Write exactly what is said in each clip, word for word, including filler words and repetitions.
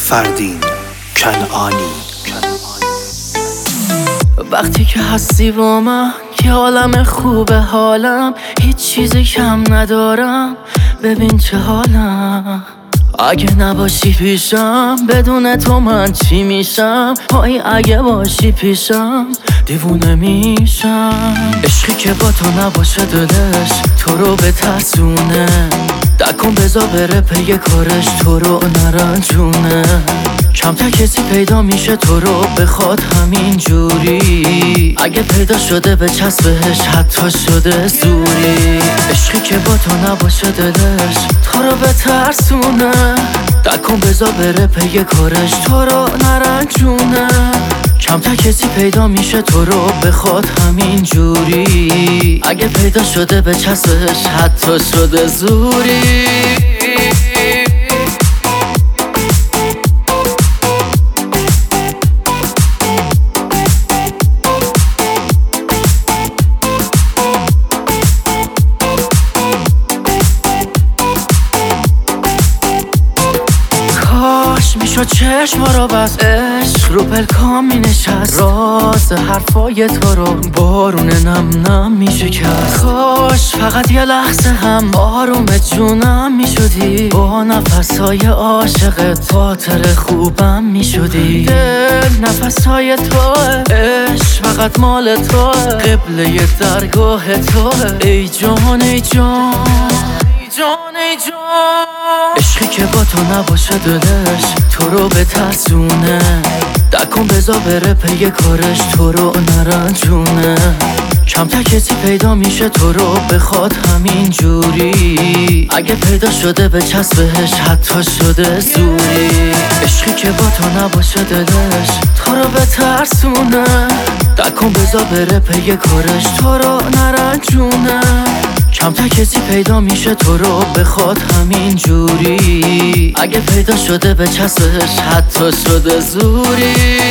فردین کنعانی. وقتی که هستی با من که حالم خوبه، حالم هیچ چیزی کم ندارم. ببین چه حالم، اگه نباشی پیشم بدون تو من چی میشم؟ پای اگه باشی پیشم دیوونه میشم. عشقی که با تو نباشه دلش تو رو بترسونه، دکن بزا بره پی کارش تو رو نرنجونه. کمتر کسی پیدا میشه تو رو بخواد همین جوری، اگه پیدا شده به چسبش حتی شده زوری. عشقی که با تو نباشه دلش تو رو بترسونه، دکن بزا بره پی کارش تو رو نرنجونه. کمتر کسی پیدا میشه تو رو بخواد همین جوری، اگه پیدا شده به چسبش حتی شده زوری. میشد چشم رو بس، عشق رو پلکام می نشست، راز حرفای تو رو بارون نم نم می شکست. کاش فقط یه لحظه هم آروم جونم می شدی، با نفسهای عاشقت خاطر خوبم می شدی. دل نفسهای توه، عشق فقط مال توه، قبله درگاه توه. ای جان ای جان جان ای جان، عشقی که با تو نباشه دلش تو رو بترسونه، دکن بزا بره پی کارش تو رو نرنجونه. کمتر کسی پیدا میشه تو رو بخواد همین جوری، اگه پیدا شده به چسبش حتی شده زوری. عشقی که با تو نباشه دلش تو رو بترسونه، دکن بزا بره پی کارش تو رو نرنجونه. کمتر کسی پیدا میشه تو رو بخواد همین جوری، اگه پیدا شده به چسبش حتی شده زوری.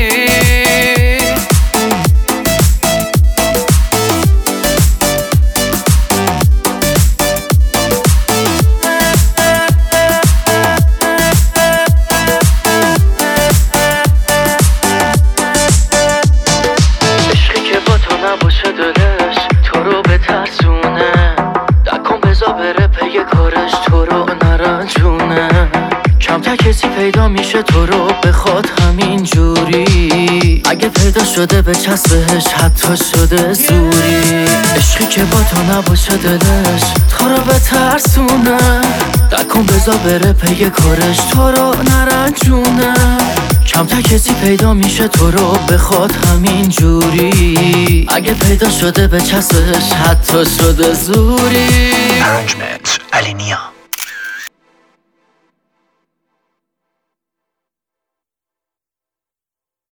عشقی که با تو نباشه دلش تو رو بترسونه، بره پی کارش تو رو نرنجونه. کمتر کسی پیدا میشه تو رو بخواد همین جوری، اگه پیدا شده به چسبش حتی شده زوری. عشقی که با تو نباشه دلش تو رو بترسونه، دکن بزا بره پی کارش تو رو نرنجونه. کمتر کسی پیدا میشه تو رو بخواد همین جوری، اگه پیدا شده به چسبش حتی شده زوری. Arrangement علی نیا.